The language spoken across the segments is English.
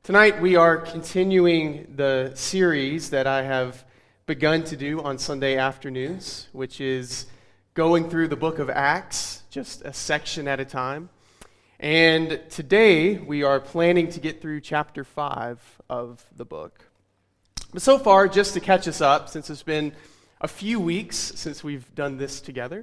Tonight we are continuing the series that I have begun to do on Sunday afternoons, which is going through the book of Acts, just a section at a time. And today we are planning to get through chapter 5 of the book. But so far, just to catch us up, since it's been a few weeks since we've done this together,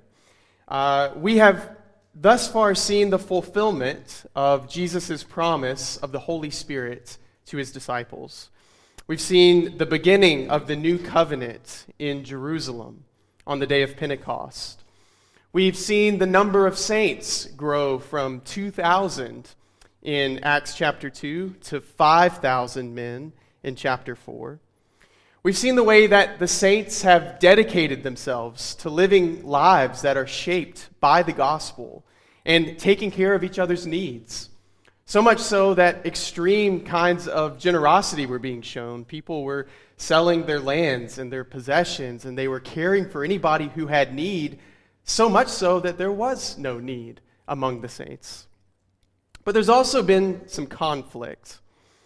we have thus far seen the fulfillment of Jesus' promise of the Holy Spirit to his disciples. We've seen the beginning of the new covenant in Jerusalem on the day of Pentecost. We've seen the number of saints grow from 2,000 in Acts chapter 2 to 5,000 men in chapter 4. We've seen the way that the saints have dedicated themselves to living lives that are shaped by the gospel and taking care of each other's needs. So much so that extreme kinds of generosity were being shown. People were selling their lands and their possessions, and they were caring for anybody who had need, so much so that there was no need among the saints. But there's also been some conflict.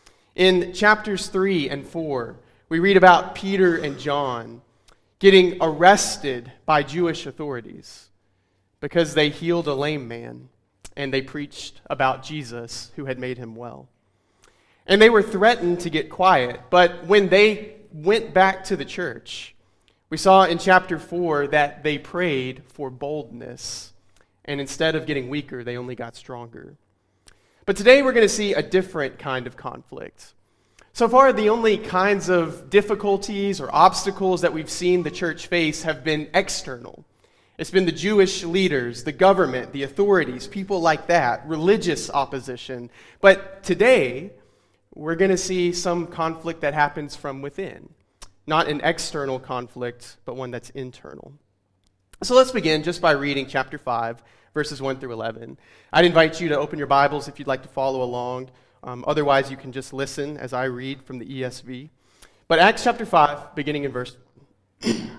In chapters 3 and 4, we read about Peter and John getting arrested by Jewish authorities because they healed a lame man and they preached about Jesus who had made him well. And they were threatened to get quiet, but when they went back to the church, we saw in chapter 4 that they prayed for boldness, and instead of getting weaker, they only got stronger. But today we're going to see a different kind of conflict. So far, the only kinds of difficulties or obstacles that we've seen the church face have been external. It's been the Jewish leaders, the government, the authorities, people like that, religious opposition. But today, we're going to see some conflict that happens from within. Not an external conflict, but one that's internal. So let's begin just by reading chapter 5, verses 1 through 11. I'd invite you to open your Bibles if you'd like to follow along. Otherwise, you can just listen as I read from the ESV. But Acts chapter 5, beginning in verse 1.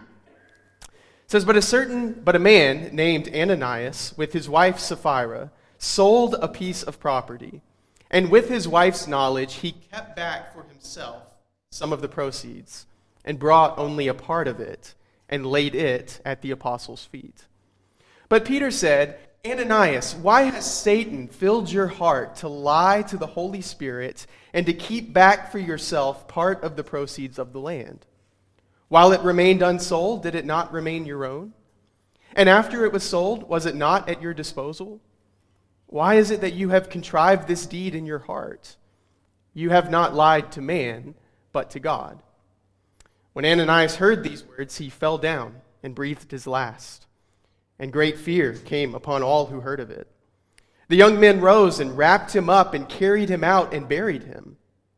It says, But a man named Ananias, with his wife Sapphira, sold a piece of property. And with his wife's knowledge, he kept back for himself some of the proceeds, and brought only a part of it, and laid it at the apostles' feet. But Peter said, Ananias, why has Satan filled your heart to lie to the Holy Spirit and to keep back for yourself part of the proceeds of the land? While it remained unsold, did it not remain your own? And after it was sold, was it not at your disposal? Why is it that you have contrived this deed in your heart? You have not lied to man, but to God. When Ananias heard these words, he fell down and breathed his last. And great fear came upon all who heard of it. The young men rose and wrapped him up and carried him out and buried him.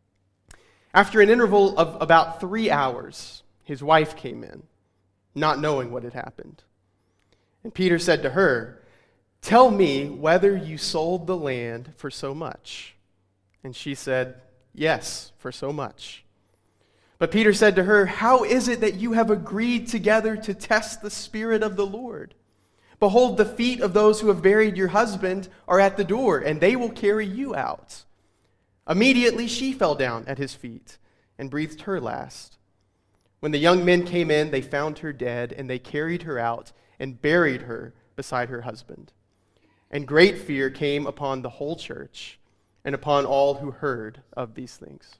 After an interval of about 3 hours, his wife came in, not knowing what had happened. And Peter said to her, Tell me whether you sold the land for so much. And she said, Yes, for so much. But Peter said to her, How is it that you have agreed together to test the Spirit of the Lord? Behold, the feet of those who have buried your husband are at the door, and they will carry you out. Immediately she fell down at his feet and breathed her last. When the young men came in, they found her dead, and they carried her out and buried her beside her husband. And great fear came upon the whole church and upon all who heard of these things.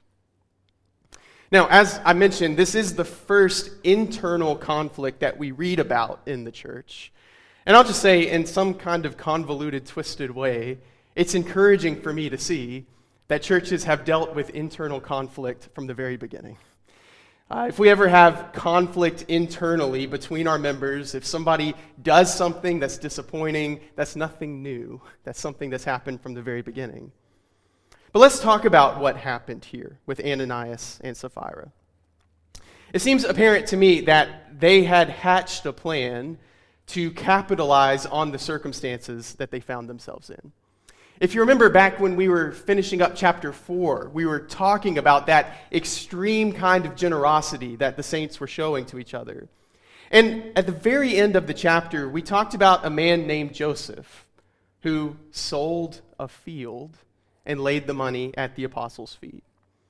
Now, as I mentioned, this is the first internal conflict that we read about in the church. And I'll just say, in some kind of convoluted, twisted way, it's encouraging for me to see that churches have dealt with internal conflict from the very beginning. If we ever have conflict internally between our members, if somebody does something that's disappointing, that's nothing new. That's something that's happened from the very beginning. But let's talk about what happened here with Ananias and Sapphira. It seems apparent to me that they had hatched a plan to capitalize on the circumstances that they found themselves in. If you remember back when we were finishing up chapter 4, we were talking about that extreme kind of generosity that the saints were showing to each other. And at the very end of the chapter, we talked about a man named Joseph who sold a field and laid the money at the apostles' feet.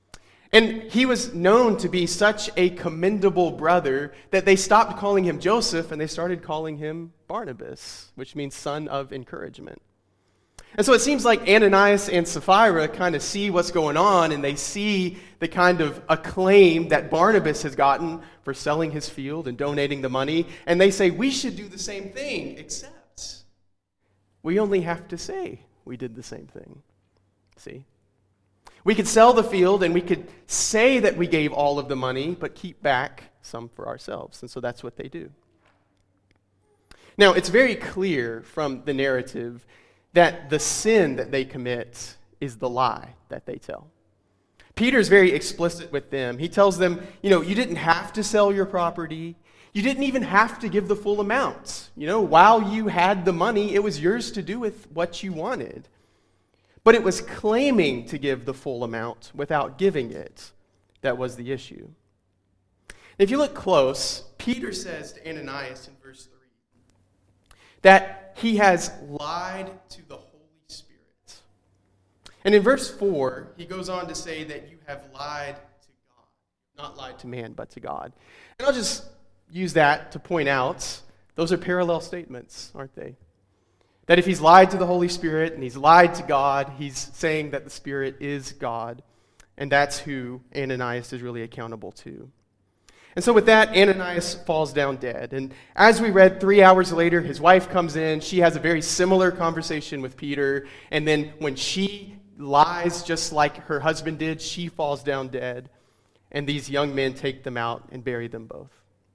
And he was known to be such a commendable brother that they stopped calling him Joseph and they started calling him Barnabas, which means son of encouragement. And so it seems like Ananias and Sapphira kind of see what's going on, and they see the kind of acclaim that Barnabas has gotten for selling his field and donating the money, and they say, we should do the same thing, except we only have to say we did the same thing. See? We could sell the field and we could say that we gave all of the money, but keep back some for ourselves. And so that's what they do. Now, it's very clear from the narrative that the sin that they commit is the lie that they tell. Peter's very explicit with them. He tells them, you didn't have to sell your property. You didn't even have to give the full amount. While you had the money, it was yours to do with what you wanted. But it was claiming to give the full amount without giving it that was the issue. If you look close, Peter says to Ananias in verse 3 that he has lied to the Holy Spirit. And in verse 4, he goes on to say that you have lied to God. Not lied to man, but to God. And I'll just use that to point out those are parallel statements, aren't they? That if he's lied to the Holy Spirit and he's lied to God, he's saying that the Spirit is God, and that's who Ananias is really accountable to. And so with that, Ananias falls down dead. And as we read, 3 hours later, his wife comes in. She has a very similar conversation with Peter, and then when she lies just like her husband did, she falls down dead, and these young men take them out and bury them both.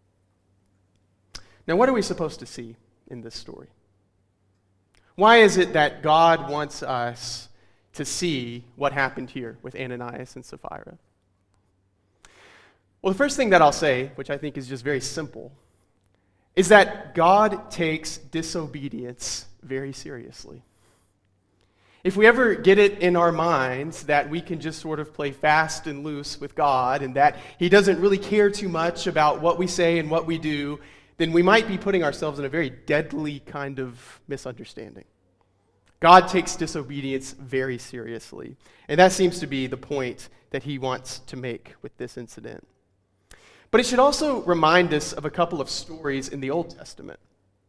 Now, what are we supposed to see in this story? Why is it that God wants us to see what happened here with Ananias and Sapphira? Well, the first thing that I'll say, which I think is just very simple, is that God takes disobedience very seriously. If we ever get it in our minds that we can just sort of play fast and loose with God and that He doesn't really care too much about what we say and what we do, then we might be putting ourselves in a very deadly kind of misunderstanding. God takes disobedience very seriously, and that seems to be the point that he wants to make with this incident. But it should also remind us of a couple of stories in the Old Testament.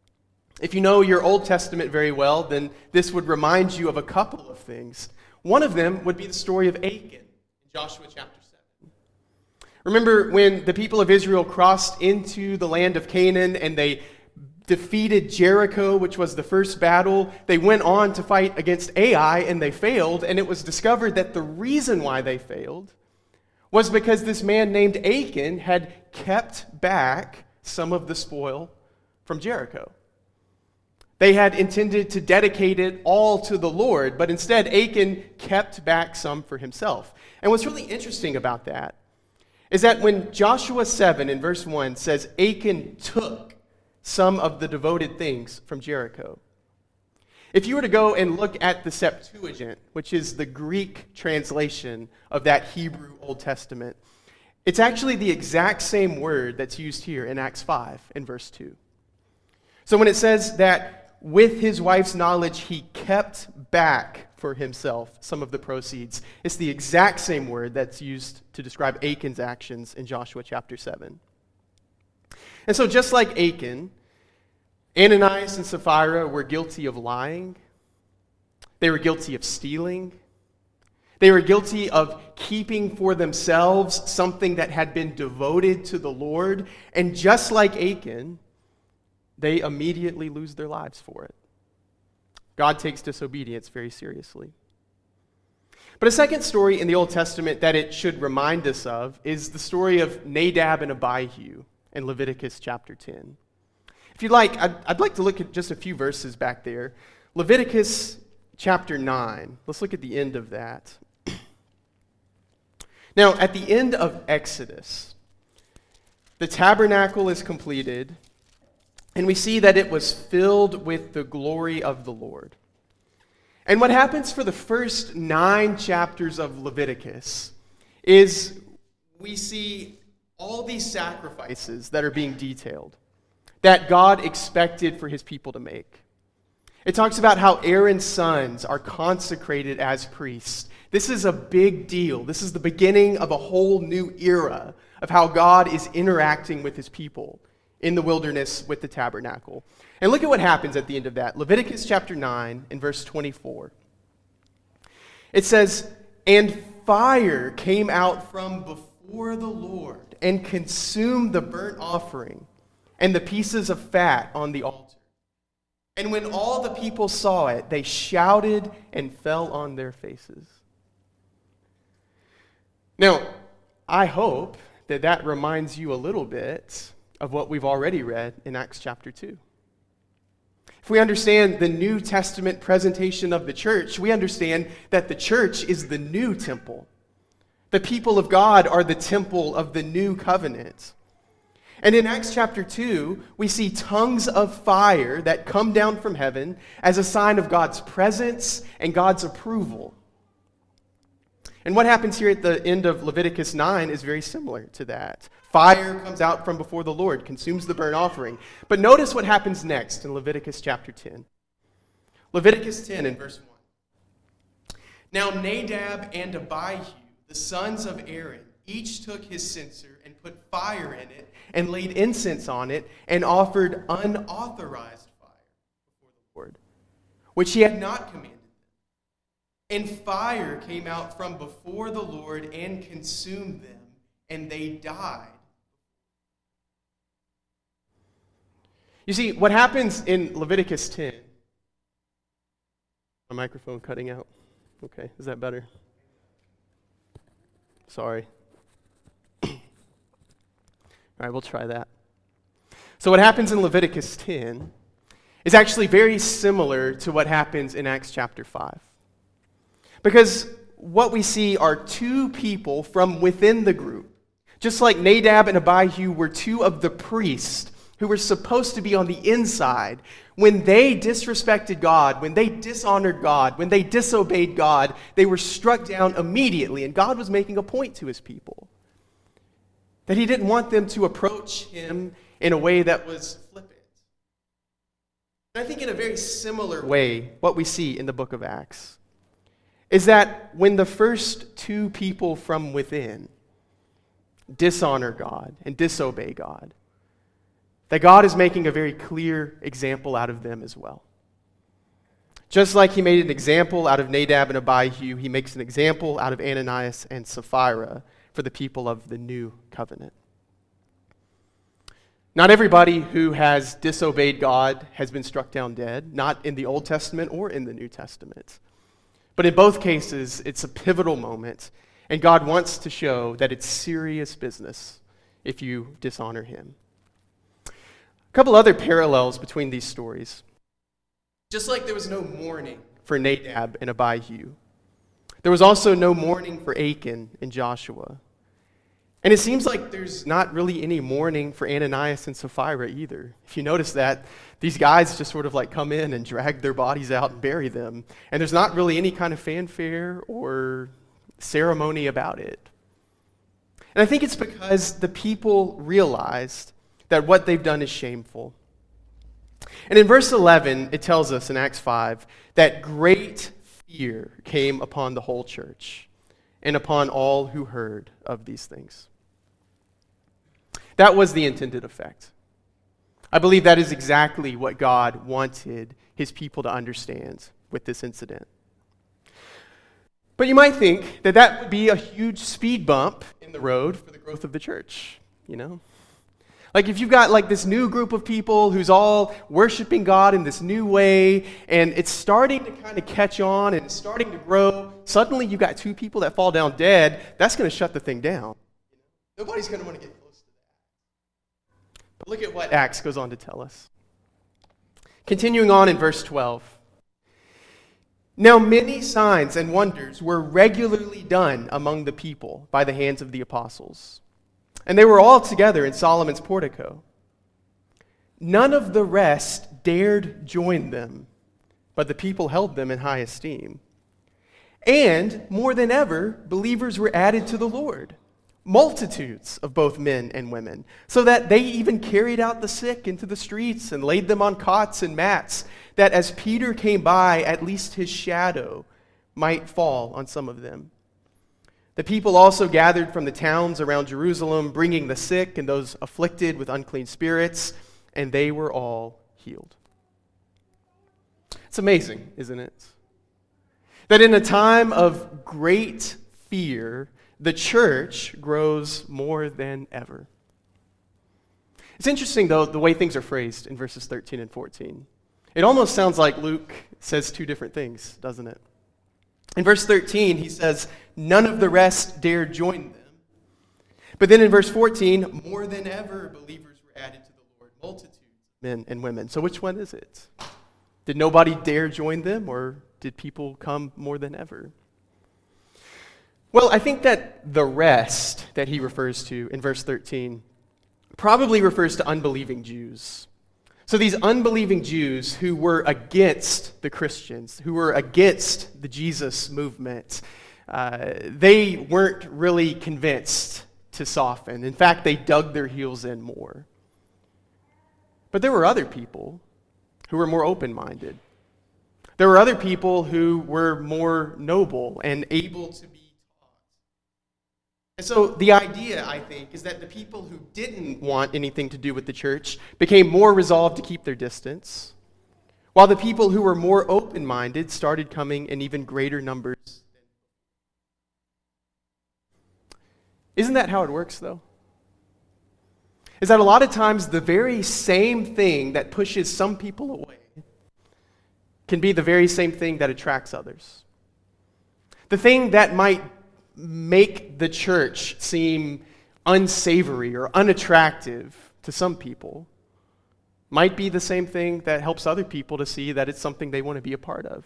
If you know your Old Testament very well, then this would remind you of a couple of things. One of them would be the story of Achan in Joshua chapter 7. Remember when the people of Israel crossed into the land of Canaan and they defeated Jericho, which was the first battle. They went on to fight against Ai and they failed, and it was discovered that the reason why they failed was because this man named Achan had kept back some of the spoil from Jericho. They had intended to dedicate it all to the Lord, but instead Achan kept back some for himself. And what's really interesting about that is that when Joshua 7 in verse 1 says Achan took some of the devoted things from Jericho. If you were to go and look at the Septuagint, which is the Greek translation of that Hebrew Old Testament, it's actually the exact same word that's used here in Acts 5 in verse 2. So when it says that with his wife's knowledge he kept back for himself some of the proceeds, it's the exact same word that's used to describe Achan's actions in Joshua chapter 7. And so just like Achan, Ananias and Sapphira were guilty of lying. They were guilty of stealing. They were guilty of keeping for themselves something that had been devoted to the Lord. And just like Achan, they immediately lose their lives for it. God takes disobedience very seriously. But a second story in the Old Testament that it should remind us of is the story of Nadab and Abihu in Leviticus chapter 10. If you'd like, I'd like to look at just a few verses back there. Leviticus chapter 9. Let's look at the end of that. Now, at the end of Exodus, the tabernacle is completed, and we see that it was filled with the glory of the Lord. And what happens for the first 9 chapters of Leviticus is we see all these sacrifices that are being detailed that God expected for his people to make. It talks about how Aaron's sons are consecrated as priests. This is a big deal. This is the beginning of a whole new era of how God is interacting with his people in the wilderness with the tabernacle. And look at what happens at the end of that. Leviticus chapter 9 and verse 24. It says, "And fire came out from before the Lord and consumed the burnt offering and the pieces of fat on the altar. And when all the people saw it, they shouted and fell on their faces." Now, I hope that that reminds you a little bit of what we've already read in Acts chapter 2. If we understand the New Testament presentation of the church, we understand that the church is the new temple. The people of God are the temple of the new covenant. And in Acts chapter 2, we see tongues of fire that come down from heaven as a sign of God's presence and God's approval. And what happens here at the end of Leviticus 9 is very similar to that. Fire comes out from before the Lord, consumes the burnt offering. But notice what happens next in Leviticus chapter 10. Leviticus 10 in verse 1. "Now Nadab and Abihu, the sons of Aaron, each took his censer and put fire in it and laid incense on it and offered unauthorized fire before the Lord, which he had not commanded. And fire came out from before the Lord and consumed them, and they died." You see, what happens in Leviticus 10... My microphone cutting out. Okay, is that better? Sorry. All right, we'll try that. So what happens in Leviticus 10 is actually very similar to what happens in Acts chapter 5. Because what we see are two people from within the group. Just like Nadab and Abihu were two of the priests who were supposed to be on the inside. When they disrespected God, when they dishonored God, when they disobeyed God, they were struck down immediately. And God was making a point to his people that he didn't want them to approach him in a way that was flippant. And I think in a very similar way, what we see in the book of Acts is that when the first two people from within dishonor God and disobey God, that God is making a very clear example out of them as well. Just like he made an example out of Nadab and Abihu, he makes an example out of Ananias and Sapphira for the people of the new covenant. Not everybody who has disobeyed God has been struck down dead, not in the Old Testament or in the New Testament. But in both cases, it's a pivotal moment, and God wants to show that it's serious business if you dishonor him. A couple other parallels between these stories. Just like there was no mourning for Nadab and Abihu, there was also no mourning for Achan and Joshua. And it seems like there's not really any mourning for Ananias and Sapphira either. If you notice that, these guys just sort of like come in and drag their bodies out and bury them. And there's not really any kind of fanfare or ceremony about it. And I think it's because the people realized that what they've done is shameful. And in verse 11, it tells us in Acts 5 that great fear came upon the whole church and upon all who heard of these things. That was the intended effect. I believe that is exactly what God wanted his people to understand with this incident. But you might think that that would be a huge speed bump in the road for the growth of the church, you know? Like if you've got like this new group of people who's all worshiping God in this new way, and it's starting to kind of catch on and it's starting to grow, suddenly you've got two people that fall down dead, that's going to shut the thing down. Nobody's going to want to get close to that. But look at what Acts goes on to tell us. Continuing on in verse 12. Now many signs and wonders were regularly done among the people by the hands of the apostles. And they were all together in Solomon's portico. None of the rest dared join them, but the people held them in high esteem. And more than ever, believers were added to the Lord, multitudes of both men and women, so that they even carried out the sick into the streets and laid them on cots and mats, that as Peter came by, at least his shadow might fall on some of them. The people also gathered from the towns around Jerusalem, bringing the sick and those afflicted with unclean spirits, and they were all healed. It's amazing, isn't it? That in a time of great fear, the church grows more than ever. It's interesting, though, the way things are phrased in verses 13 and 14. It almost sounds like Luke says two different things, doesn't it? In verse 13, he says, none of the rest dared join them. But then in verse 14, more than ever, believers were added to the Lord, multitudes of men and women. So which one is it? Did nobody dare join them, or did people come more than ever? Well, I think that the rest that he refers to in verse 13 probably refers to unbelieving Jews. So these unbelieving Jews who were against the Christians, who were against the Jesus movement, they weren't really convinced to soften. In fact, they dug their heels in more. But there were other people who were more open-minded. There were other people who were more noble and able to be taught. And so the idea, I think, is that the people who didn't want anything to do with the church became more resolved to keep their distance, while the people who were more open-minded started coming in even greater numbers. Isn't that how it works, though? Is that a lot of times the very same thing that pushes some people away can be the very same thing that attracts others. The thing that might make the church seem unsavory or unattractive to some people might be the same thing that helps other people to see that it's something they want to be a part of.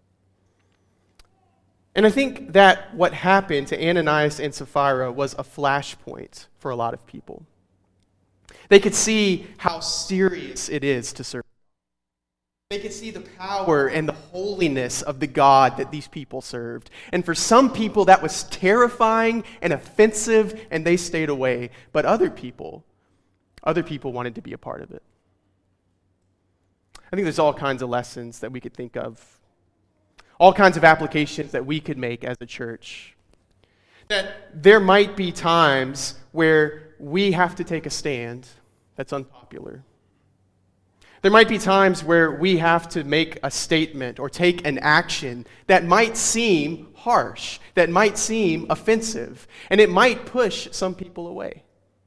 And I think that what happened to Ananias and Sapphira was a flashpoint for a lot of people. They could see how serious it is to serve. They could see the power and the holiness of the God that these people served. And for some people, that was terrifying and offensive, and they stayed away. But other people wanted to be a part of it. I think there's all kinds of lessons that we could think of, all kinds of applications that we could make as a church. That there might be times where we have to take a stand that's unpopular. There might be times where we have to make a statement or take an action that might seem harsh, that might seem offensive, and it might push some people away.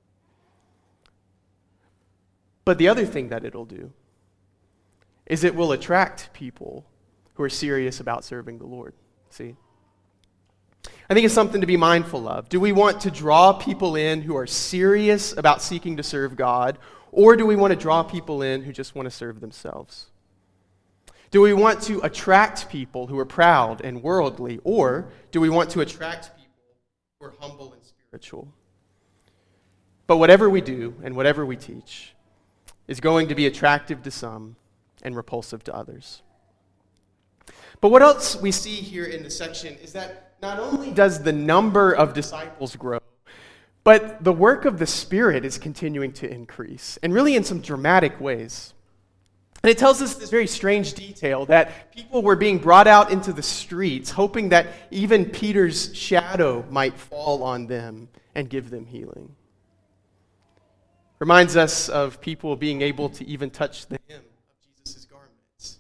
But the other thing that it'll do is it will attract people who are serious about serving the Lord. See? I think it's something to be mindful of. Do we want to draw people in who are serious about seeking to serve God, or do we want to draw people in who just want to serve themselves? Do we want to attract people who are proud and worldly, or do we want to attract people who are humble and spiritual? But whatever we do and whatever we teach is going to be attractive to some and repulsive to others. But what else we see here in this section is that not only does the number of disciples grow, but the work of the Spirit is continuing to increase, and really in some dramatic ways. And it tells us this very strange detail that people were being brought out into the streets, hoping that even Peter's shadow might fall on them and give them healing. Reminds us of people being able to even touch the hem of Jesus' garments.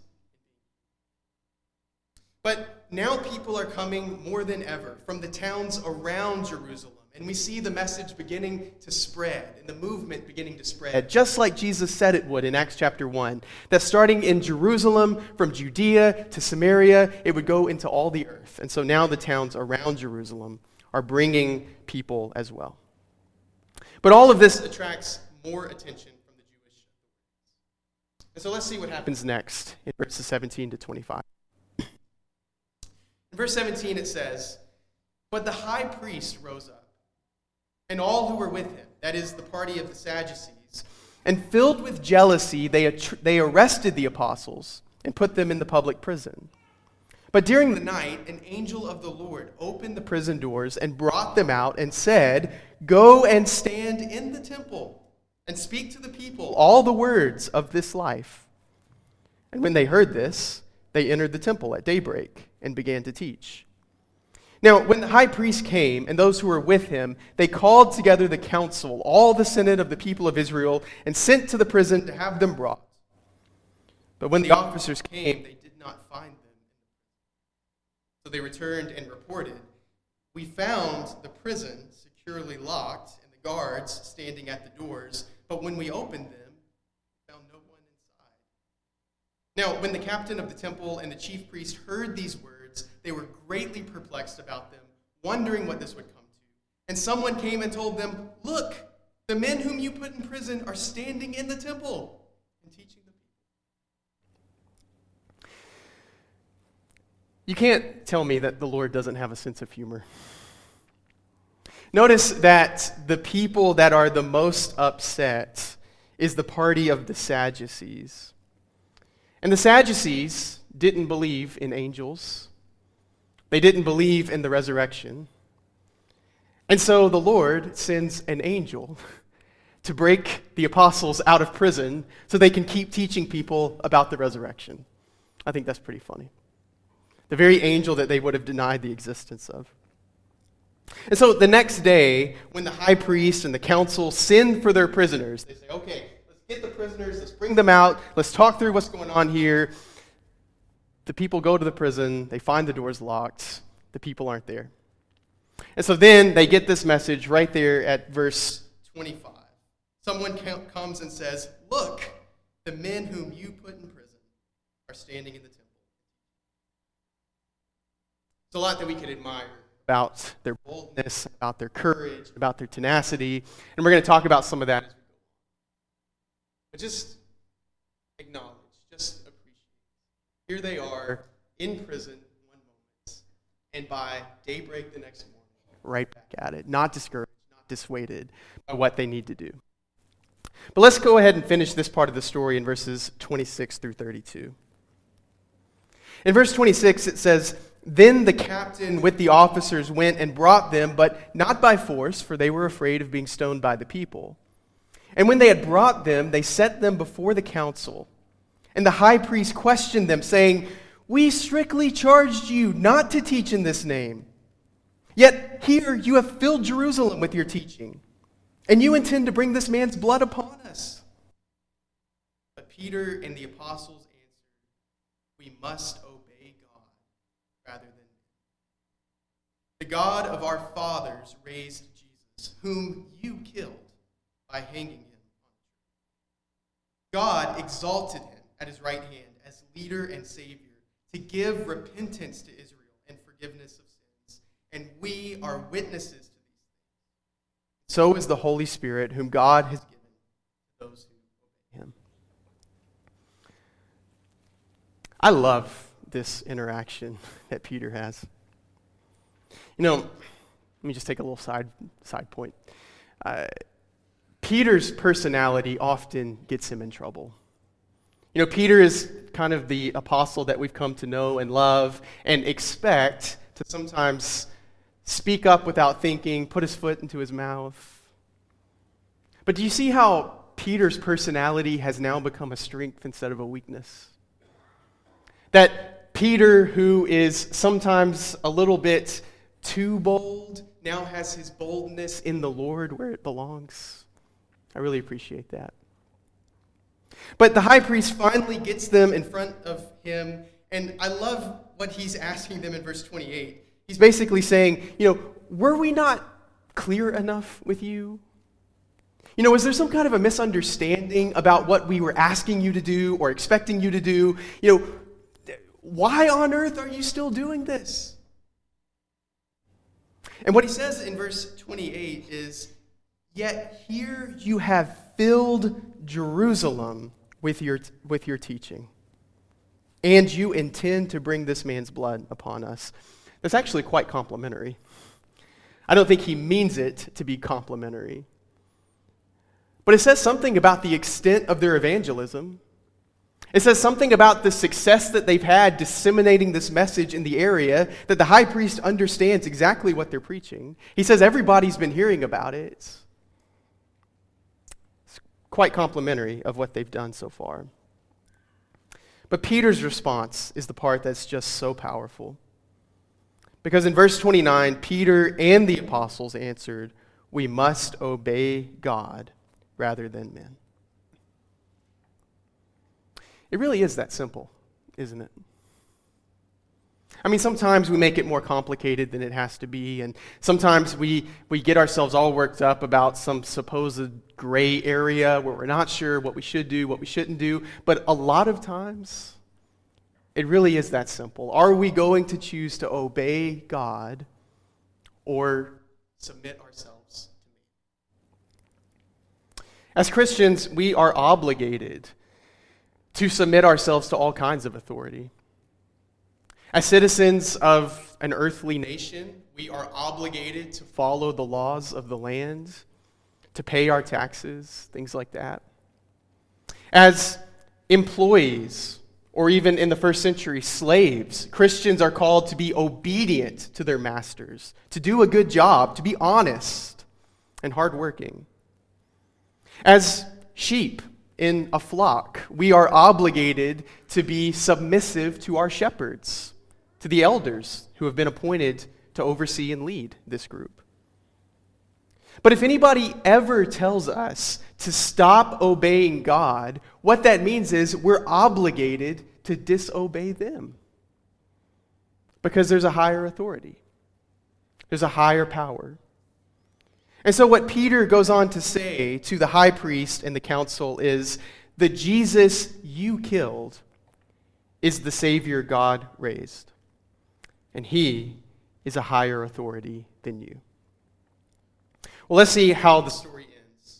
But now people are coming more than ever from the towns around Jerusalem. And we see the message beginning to spread, and the movement beginning to spread, just like Jesus said it would in Acts chapter 1, that starting in Jerusalem, from Judea to Samaria, it would go into all the earth. And so now the towns around Jerusalem are bringing people as well. But all of this attracts more attention from the Jewish authorities. And so let's see what happens next in verses 17 to 25. In verse 17 it says, "But the high priest rose up, and all who were with him," that is, the party of the Sadducees, "and filled with jealousy, they arrested the apostles and put them in the public prison. But during the night, an angel of the Lord opened the prison doors and brought them out and said, 'Go and stand in the temple and speak to the people all the words of this life.' And when they heard this, they entered the temple at daybreak and began to teach. Now, when the high priest came and those who were with him, they called together the council, all the senate of the people of Israel, and sent to the prison to have them brought. But when the officers came, they did not find them. So they returned and reported, "We found the prison securely locked and the guards standing at the doors, but when we opened them, we found no one inside." Now, when the captain of the temple and the chief priest heard these words, they were greatly perplexed about them, wondering what this would come to. And someone came and told them, "Look, the men whom you put in prison are standing in the temple and teaching the people." You can't tell me that the Lord doesn't have a sense of humor. Notice that the people that are the most upset is the party of the Sadducees. And the Sadducees didn't believe in angels. They didn't believe in the resurrection. And so the Lord sends an angel to break the apostles out of prison so they can keep teaching people about the resurrection. I think that's pretty funny. The very angel that they would have denied the existence of. And so the next day, when the high priest and the council send for their prisoners, they say, "Okay, let's get the prisoners, let's bring them out, let's talk through what's going on here." The people go to the prison, they find the doors locked, the people aren't there. And so then they get this message right there at verse 25. Someone comes and says, "Look, the men whom you put in prison are standing in the temple." It's a lot that we could admire about their boldness, about their courage, about their tenacity, and we're going to talk about some of that as we go on. But just acknowledge, just appreciate. Here they are in prison one moment, and by daybreak the next morning, right back at it, not discouraged, not dissuaded by what they need to do. But let's go ahead and finish this part of the story in verses 26 through 32. In verse 26, it says, "Then the captain with the officers went and brought them, but not by force, for they were afraid of being stoned by the people. And when they had brought them, they set them before the council. And the high priest questioned them, saying, 'We strictly charged you not to teach in this name. Yet here you have filled Jerusalem with your teaching, and you intend to bring this man's blood upon us.' But Peter and the apostles answered, 'We must obey God rather than men. The God of our fathers raised Jesus, whom you killed by hanging him. God exalted him at his right hand as leader and savior to give repentance to Israel and forgiveness of sins. And we are witnesses to these things. So is the Holy Spirit, whom God has given to those who obey him.'" I love this interaction that Peter has. Let me just take a little side point. Peter's personality often gets him in trouble. Peter is kind of the apostle that we've come to know and love and expect to sometimes speak up without thinking, put his foot into his mouth. But do you see how Peter's personality has now become a strength instead of a weakness? That Peter, who is sometimes a little bit too bold, now has his boldness in the Lord where it belongs. I really appreciate that. But the high priest finally gets them in front of him, and I love what he's asking them in verse 28. He's basically saying, were we not clear enough with you? Was there some kind of a misunderstanding about what we were asking you to do or expecting you to do? Why on earth are you still doing this? And what he says in verse 28 is, "Yet here you have filled Jerusalem with your teaching, and you intend to bring this man's blood upon us." That's actually quite complimentary. I don't think he means it to be complimentary. But it says something about the extent of their evangelism. It says something about the success that they've had disseminating this message in the area, that the high priest understands exactly what they're preaching. He says everybody's been hearing about it. It's quite complimentary of what they've done so far. But Peter's response is the part that's just so powerful. Because in verse 29, Peter and the apostles answered, "We must obey God rather than men." It really is that simple, isn't it? I mean, sometimes we make it more complicated than it has to be, and sometimes we get ourselves all worked up about some supposed gray area where we're not sure what we should do, what we shouldn't do, but a lot of times, it really is that simple. Are we going to choose to obey God or submit ourselves to me? As Christians, we are obligated to submit ourselves to all kinds of authority. As citizens of an earthly nation, we are obligated to follow the laws of the land, to pay our taxes, things like that. As employees, or even in the first century, slaves, Christians are called to be obedient to their masters, to do a good job, to be honest and hardworking. As sheep in a flock, we are obligated to be submissive to our shepherds, to the elders who have been appointed to oversee and lead this group. But if anybody ever tells us to stop obeying God, what that means is we're obligated to disobey them. Because there's a higher authority. There's a higher power. And so what Peter goes on to say to the high priest and the council is, the Jesus you killed is the Savior God raised. And he is a higher authority than you. Well, let's see how the story ends.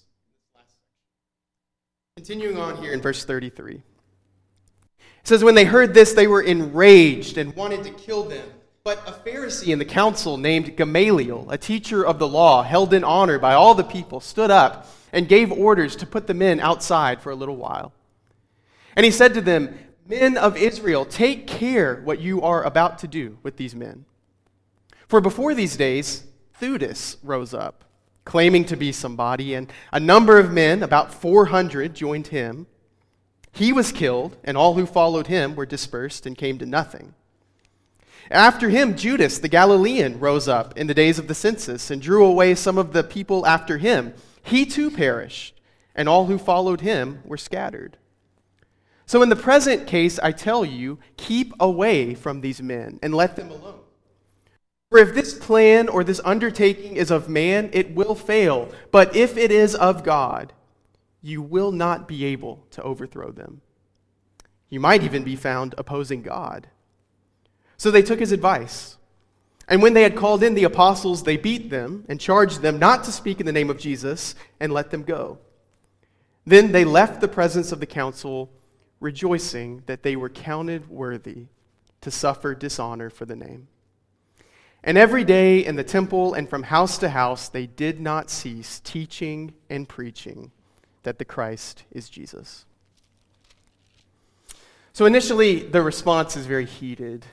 Continuing on here in verse 33. It says, when they heard this, they were enraged and wanted to kill them. But a Pharisee in the council named Gamaliel, a teacher of the law, held in honor by all the people, stood up and gave orders to put the men outside for a little while. And he said to them, "Men of Israel, take care what you are about to do with these men. For before these days, Theudas rose up, claiming to be somebody, and a number of men, about 400, joined him. He was killed, and all who followed him were dispersed and came to nothing. After him, Judas the Galilean rose up in the days of the census and drew away some of the people after him. He too perished, and all who followed him were scattered. So in the present case, I tell you, keep away from these men and let them alone. For if this plan or this undertaking is of man, it will fail. But if it is of God, you will not be able to overthrow them. You might even be found opposing God." So they took his advice. And when they had called in the apostles, they beat them and charged them not to speak in the name of Jesus and let them go. Then they left the presence of the council, rejoicing that they were counted worthy to suffer dishonor for the name. And every day in the temple and from house to house, they did not cease teaching and preaching that the Christ is Jesus. So initially, the response is very heated.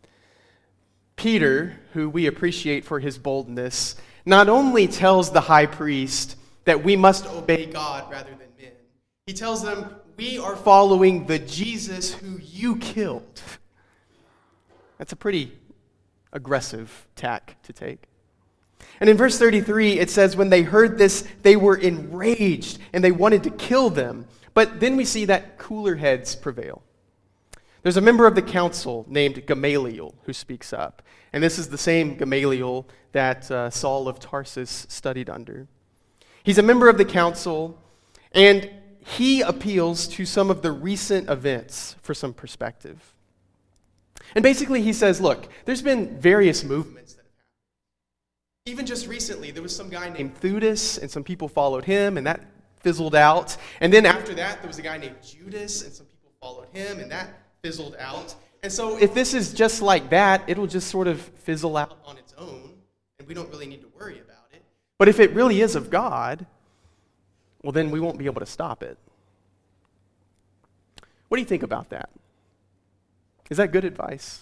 Peter, who we appreciate for his boldness, not only tells the high priest that we must obey God rather than men, he tells them, we are following the Jesus who you killed. That's a pretty aggressive tack to take. And in verse 33, it says, when they heard this, they were enraged and they wanted to kill them. But then we see that cooler heads prevail. There's a member of the council named Gamaliel who speaks up. And this is the same Gamaliel that Saul of Tarsus studied under. He's a member of the council, and he appeals to some of the recent events for some perspective. And basically he says, look, there's been various movements that have happened. Even just recently, there was some guy named Theudas, and some people followed him, and that fizzled out. And then after that, there was a guy named Judas, and some people followed him, and that fizzled out. And so if this is just like that, it'll just sort of fizzle out on its own, and we don't really need to worry about it. But if it really is of God, well, then we won't be able to stop it. What do you think about that? Is that good advice?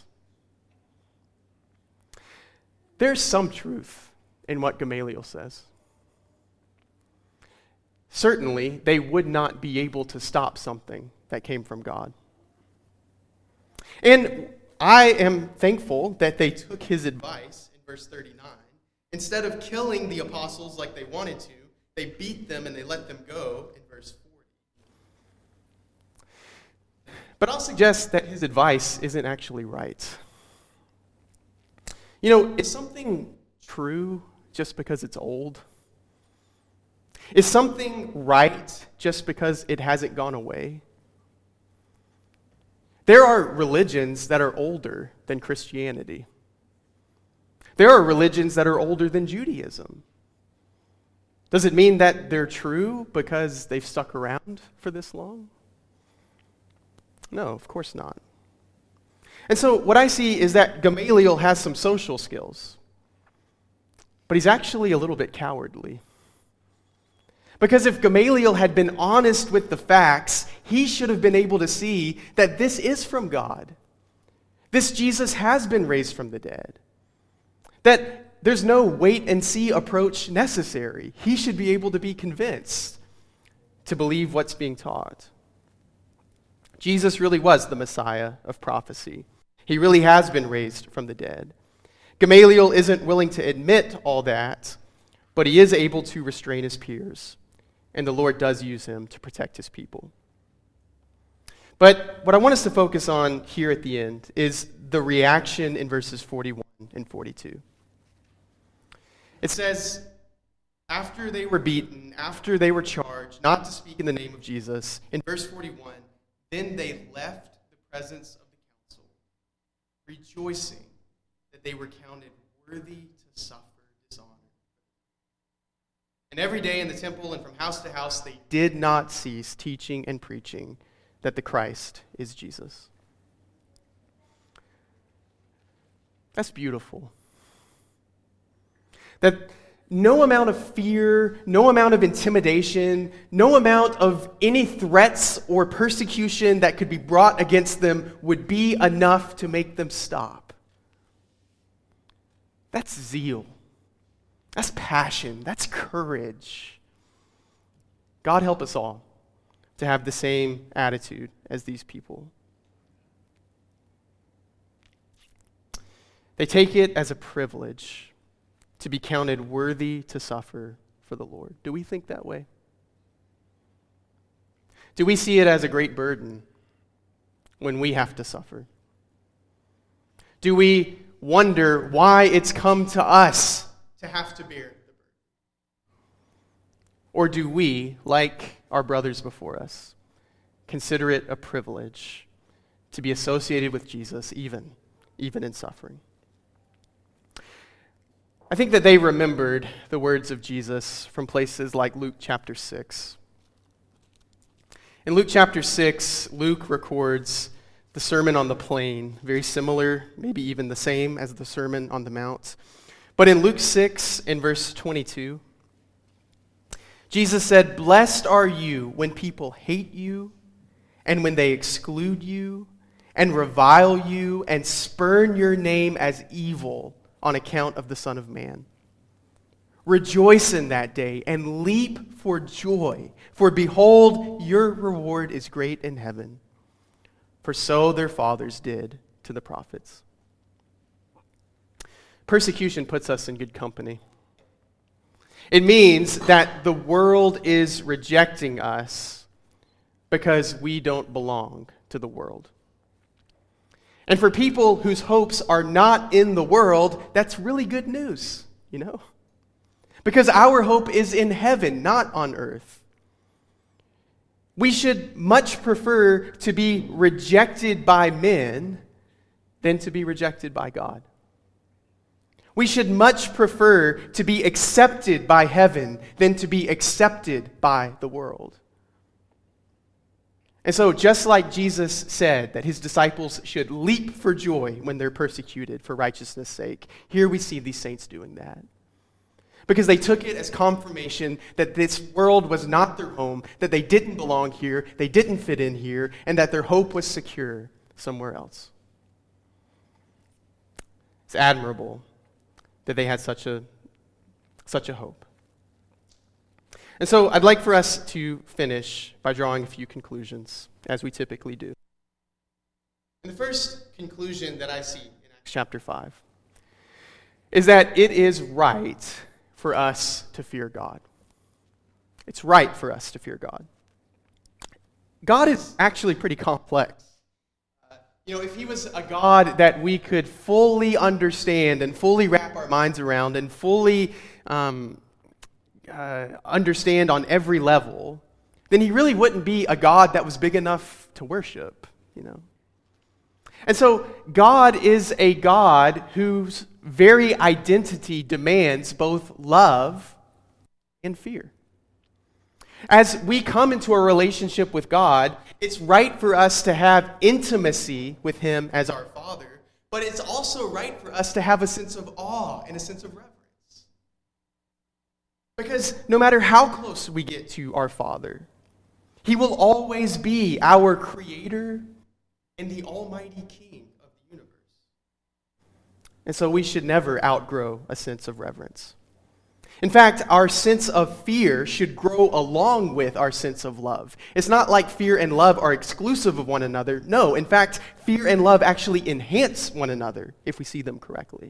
There's some truth in what Gamaliel says. Certainly, they would not be able to stop something that came from God. And I am thankful that they took his advice in verse 39. Instead of killing the apostles like they wanted to, they beat them and they let them go in verse 40. But I'll suggest that his advice isn't actually right. You know, is something true just because it's old? Is something right just because it hasn't gone away? There are religions that are older than Christianity. There are religions that are older than Judaism. Does it mean that they're true because they've stuck around for this long? No, of course not. And so what I see is that Gamaliel has some social skills, but he's actually a little bit cowardly. Because if Gamaliel had been honest with the facts, he should have been able to see that this is from God. This Jesus has been raised from the dead. That there's no wait and see approach necessary. He should be able to be convinced to believe what's being taught. Jesus really was the Messiah of prophecy. He really has been raised from the dead. Gamaliel isn't willing to admit all that, but he is able to restrain his peers, and the Lord does use him to protect his people. But what I want us to focus on here at the end is the reaction in verses 41 and 42. It says, after they were beaten, after they were charged not to speak in the name of Jesus, in verse 41, then they left the presence of the council, rejoicing that they were counted worthy to suffer dishonor. And every day in the temple and from house to house, they did not cease teaching and preaching that the Christ is Jesus. That's beautiful. That no amount of fear, no amount of intimidation, no amount of any threats or persecution that could be brought against them would be enough to make them stop. That's zeal. That's passion. That's courage. God help us all to have the same attitude as these people. They take it as a privilege to be counted worthy to suffer for the Lord. Do we think that way? Do we see it as a great burden when we have to suffer? Do we wonder why it's come to us to have to bear the burden? Or do we, like our brothers before us, consider it a privilege to be associated with Jesus even in suffering? I think that they remembered the words of Jesus from places like Luke chapter 6. In Luke chapter 6, Luke records the Sermon on the Plain, very similar, maybe even the same as the Sermon on the Mount. But in Luke 6, in verse 22, Jesus said, "Blessed are you when people hate you, and when they exclude you, and revile you, and spurn your name as evil on account of the Son of Man. Rejoice in that day and leap for joy, for behold, your reward is great in heaven. For so their fathers did to the prophets." Persecution puts us in good company. It means that the world is rejecting us because we don't belong to the world. And for people whose hopes are not in the world, that's really good news, you know? Because our hope is in heaven, not on earth. We should much prefer to be rejected by men than to be rejected by God. We should much prefer to be accepted by heaven than to be accepted by the world. And so, just like Jesus said that his disciples should leap for joy when they're persecuted for righteousness' sake, here we see these saints doing that. Because they took it as confirmation that this world was not their home, that they didn't belong here, they didn't fit in here, and that their hope was secure somewhere else. It's admirable that they had such a hope. And so I'd like for us to finish by drawing a few conclusions, as we typically do. And the first conclusion that I see in Acts chapter 5 is that it is right for us to fear God. It's right for us to fear God. God is actually pretty complex. If he was a God that we could fully understand and fully wrap our minds around and fully understand on every level, then he really wouldn't be a God that was big enough to worship, And so God is a God whose very identity demands both love and fear. As we come into a relationship with God, it's right for us to have intimacy with him as our Father, but it's also right for us to have a sense of awe and a sense of reverence. Because no matter how close we get to our Father, he will always be our Creator and the Almighty King of the universe. And so we should never outgrow a sense of reverence. In fact, our sense of fear should grow along with our sense of love. It's not like fear and love are exclusive of one another. No, in fact, fear and love actually enhance one another if we see them correctly.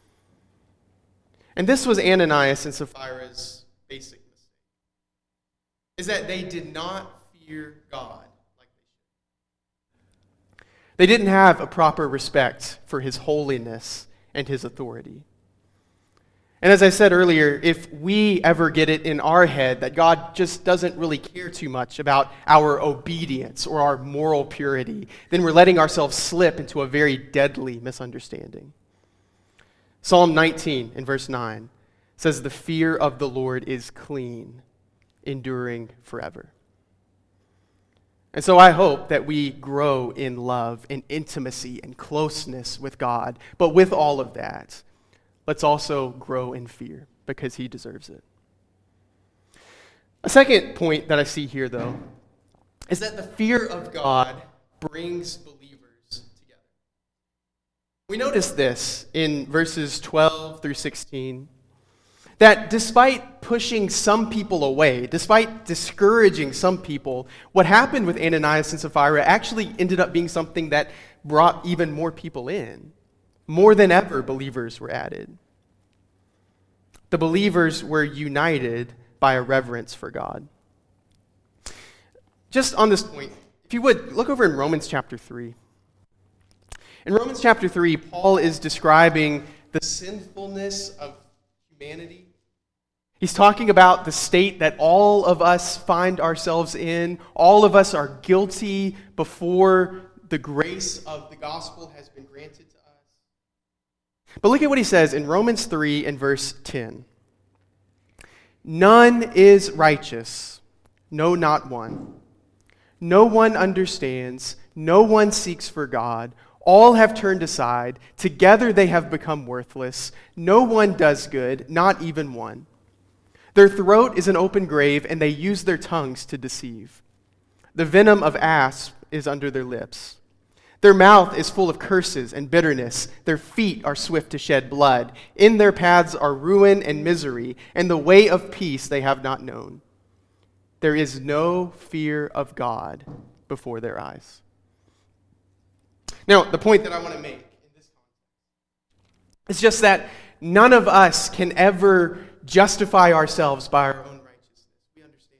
And this was Ananias and Sapphira's basic mistake, is that they did not fear God like they should. They didn't have a proper respect for his holiness and his authority. And as I said earlier, if we ever get it in our head that God just doesn't really care too much about our obedience or our moral purity, then we're letting ourselves slip into a very deadly misunderstanding. Psalm 19 in verse 9 says, "The fear of the Lord is clean, enduring forever." And so I hope that we grow in love and intimacy and closeness with God. But with all of that, let's also grow in fear because he deserves it. A second point that I see here, though, is that the fear of God brings believers together. We notice this in verses 12 through 16, that despite pushing some people away, despite discouraging some people, what happened with Ananias and Sapphira actually ended up being something that brought even more people in. More than ever, believers were added. The believers were united by a reverence for God. Just on this point, if you would, look over in Romans chapter 3. In Romans chapter 3, Paul is describing the sinfulness of humanity. He's talking about the state that all of us find ourselves in. All of us are guilty before the grace of the gospel has been granted to us. But look at what he says in Romans 3 and verse 10. "None is righteous, no, not one. No one understands, no one seeks for God. All have turned aside, together they have become worthless. No one does good, not even one. Their throat is an open grave, and they use their tongues to deceive. The venom of asp is under their lips. Their mouth is full of curses and bitterness. Their feet are swift to shed blood. In their paths are ruin and misery, and the way of peace they have not known. There is no fear of God before their eyes." Now, the point that I want to make in this context is just that none of us can ever justify ourselves by our own righteousness. We understand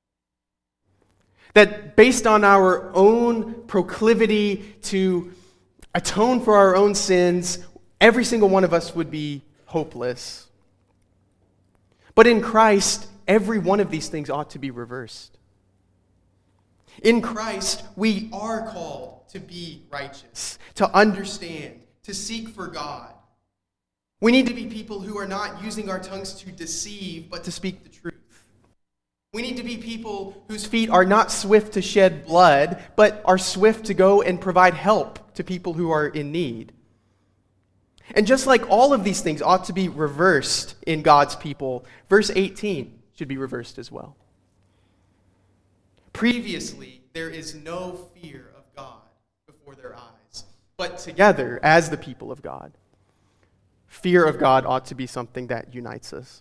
that based on our own proclivity to atone for our own sins, every single one of us would be hopeless. But in Christ, every one of these things ought to be reversed. In Christ, we are called to be righteous, to understand, to seek for God. We need to be people who are not using our tongues to deceive, but to speak the truth. We need to be people whose feet are not swift to shed blood, but are swift to go and provide help to people who are in need. And just like all of these things ought to be reversed in God's people, verse 18 should be reversed as well. Previously, there is no fear of God before their eyes, but together, as the people of God, fear of God ought to be something that unites us.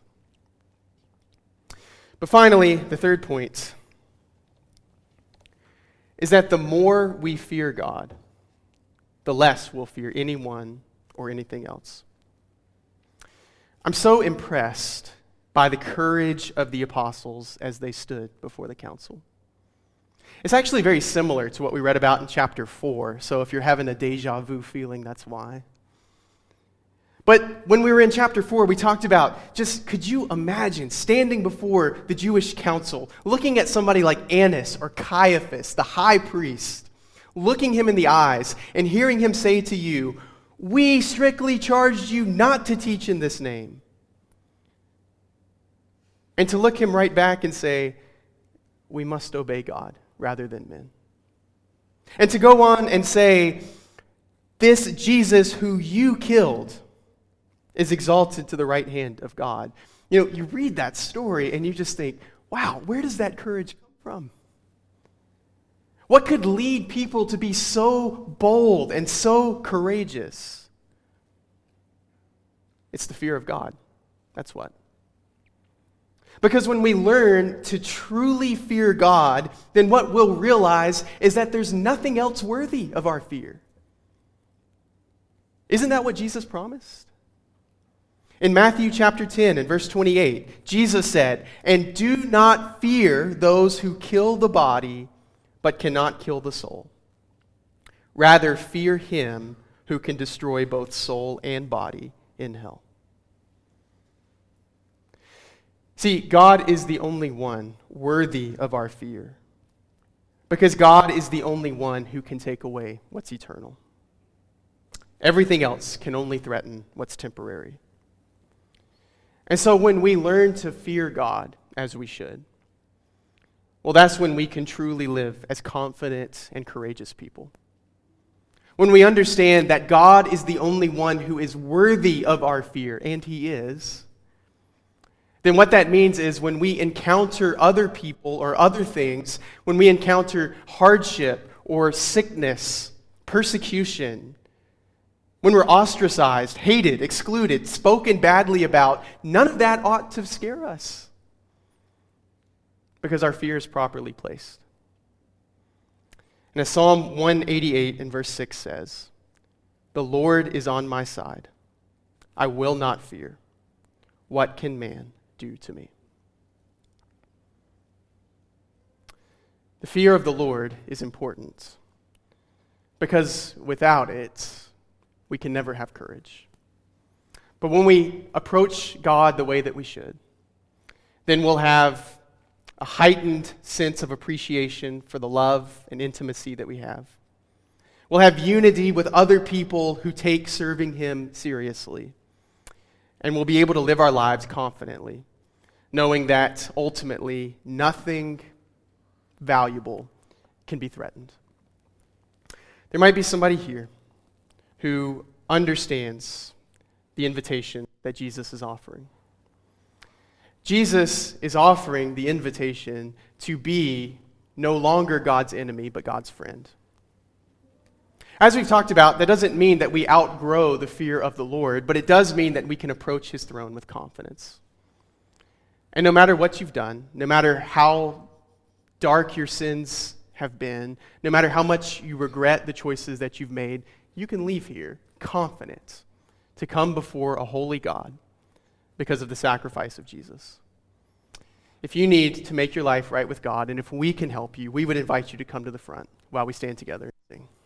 But finally, the third point is that the more we fear God, the less we'll fear anyone or anything else. I'm so impressed by the courage of the apostles as they stood before the council. It's actually very similar to what we read about in chapter 4, so if you're having a deja vu feeling, that's why. But when we were in chapter 4, we talked about just, could you imagine standing before the Jewish council, looking at somebody like Annas or Caiaphas, the high priest, looking him in the eyes and hearing him say to you, "We strictly charged you not to teach in this name." And to look him right back and say, "We must obey God rather than men." And to go on and say, "This Jesus who you killed is exalted to the right hand of God." You know, you read that story and you just think, wow, where does that courage come from? What could lead people to be so bold and so courageous? It's the fear of God. That's what. Because when we learn to truly fear God, then what we'll realize is that there's nothing else worthy of our fear. Isn't that what Jesus promised? In Matthew chapter 10 and verse 28, Jesus said, "And do not fear those who kill the body, but cannot kill the soul. Rather fear him who can destroy both soul and body in hell." See, God is the only one worthy of our fear, because God is the only one who can take away what's eternal. Everything else can only threaten what's temporary. And so when we learn to fear God, as we should, well, that's when we can truly live as confident and courageous people. When we understand that God is the only one who is worthy of our fear, and He is, then what that means is when we encounter other people or other things, when we encounter hardship or sickness, persecution, when we're ostracized, hated, excluded, spoken badly about, none of that ought to scare us, because our fear is properly placed. And as Psalm 188 and verse 6 says, "The Lord is on my side. I will not fear. What can man do to me?" The fear of the Lord is important, because without it, we can never have courage. But when we approach God the way that we should, then we'll have a heightened sense of appreciation for the love and intimacy that we have. We'll have unity with other people who take serving Him seriously. And we'll be able to live our lives confidently, knowing that ultimately nothing valuable can be threatened. There might be somebody here who understands the invitation that Jesus is offering. Jesus is offering the invitation to be no longer God's enemy, but God's friend. As we've talked about, that doesn't mean that we outgrow the fear of the Lord, but it does mean that we can approach His throne with confidence. And no matter what you've done, no matter how dark your sins have been, no matter how much you regret the choices that you've made, you can leave here confident to come before a holy God because of the sacrifice of Jesus. If you need to make your life right with God, and if we can help you, we would invite you to come to the front while we stand together and sing.